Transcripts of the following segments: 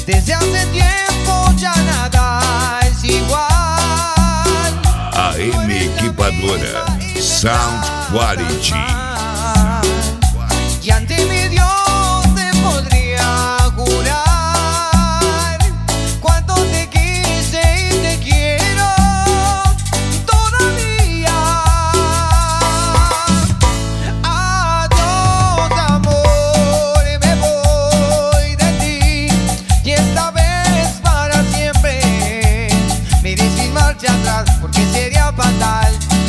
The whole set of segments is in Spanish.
Desde hace tiempo ya nada es igual. AM Equipadora Sound Quality. Y ante mi Dios te podría jurar cuánto te quise y te quiero todavía. Adiós amor, me voy de ti y esta vez para siempre. Me iré sin marcha atrás porque sería fatal.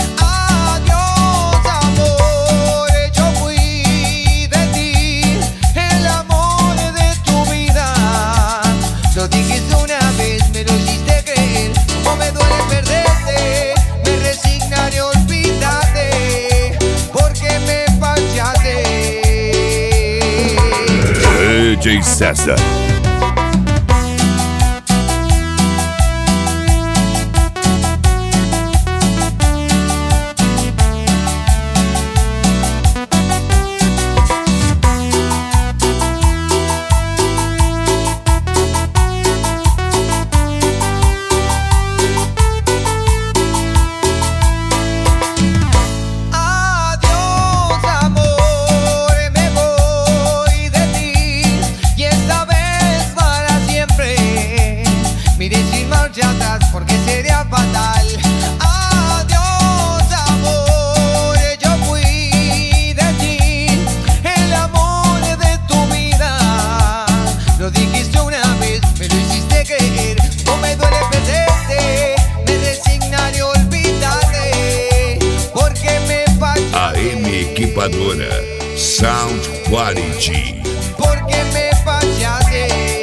DJ César. Porque sería fatal. Adiós amor, yo fui de ti, el amor de tu vida. Lo dijiste una vez, me lo hiciste creer. No me duele perderte, me resignaré a olvidarte, porque me fallaste. AM Equipadora Sound Quality. Porque me fallaste.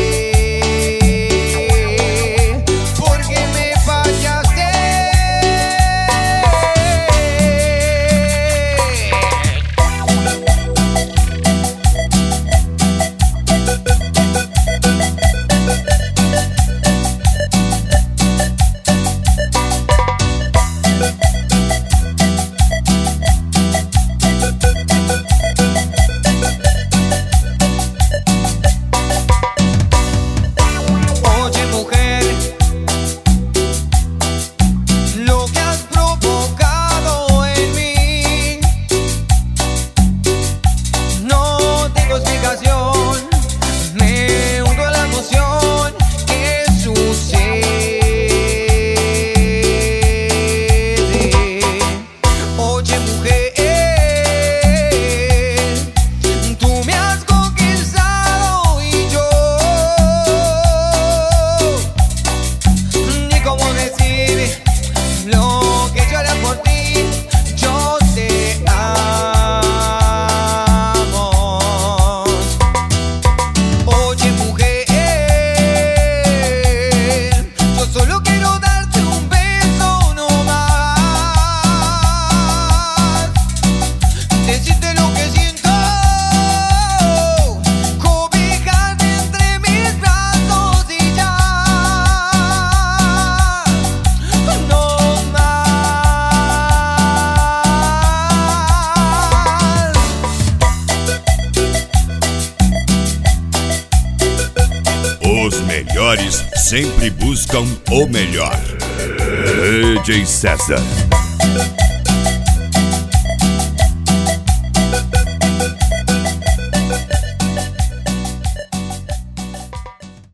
Os melhores sempre buscam o melhor. DJ César.